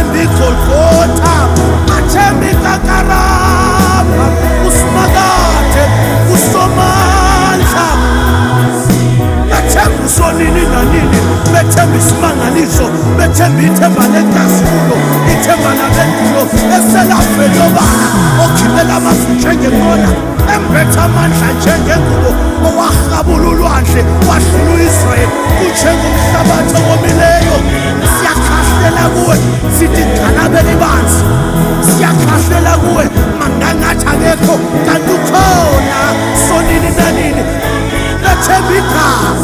bathemba iGolgotha, bathemba iKakaraba, uSimakade, uSomandla, bathemba uSonini nanini, bethemba isimangaliso, bethemba ithemba lenkazimulo, ithemba labendulo eselafeyobala, okhipela amazwi njengengqola, embetha amandla njengengubo, owahabula ulwandle wadlula u-Israyeli kunjengomhlabathi owomileyo. Siyakhahlela kuwe sithi gxalabela ibanzi, siyakhahlela kuwe mangangathi akekho kanti ukhona. Sonini nanini bethemba igama